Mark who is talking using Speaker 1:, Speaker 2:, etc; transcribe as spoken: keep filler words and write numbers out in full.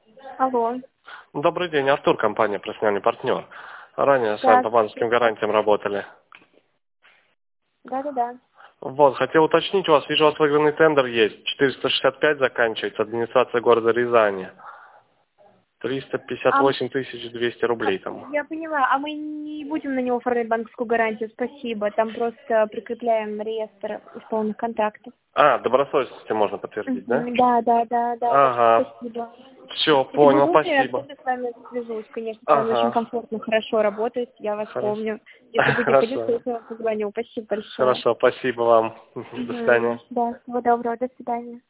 Speaker 1: Алло.
Speaker 2: Добрый день, Артур, компания «Профессиональный партнер». Ранее с вами по
Speaker 1: Здравствуйте.
Speaker 2: банковским гарантиям работали.
Speaker 1: Да-да-да.
Speaker 2: Вот, хотел уточнить у вас, вижу, у вас выигранный тендер есть. четыреста шестьдесят пять заканчивается, администрация города Рязани. триста пятьдесят
Speaker 1: А,
Speaker 2: восемь тысяч двести рублей там.
Speaker 1: я поняла, а мы не будем на него оформлять банковскую гарантию, спасибо. Там просто прикрепляем реестр исполненных контрактов.
Speaker 2: А, добросовестности можно подтвердить, да?
Speaker 1: Мгм. Да, да, да, да.
Speaker 2: Ага.
Speaker 1: Спасибо.
Speaker 2: Все,
Speaker 1: Если будет
Speaker 2: понял,
Speaker 1: нужно, я
Speaker 2: спасибо.
Speaker 1: обязательно с вами свяжусь. Конечно, с вами очень
Speaker 2: Ага.
Speaker 1: комфортно, хорошо работать. Я вас
Speaker 2: Хорошо.
Speaker 1: помню. Если будет необходимость,
Speaker 2: Хорошо.
Speaker 1: я вам позвоню. Спасибо большое.
Speaker 2: Хорошо, спасибо вам. До
Speaker 1: Мгм.
Speaker 2: свидания.
Speaker 1: Да, всего доброго. До свидания.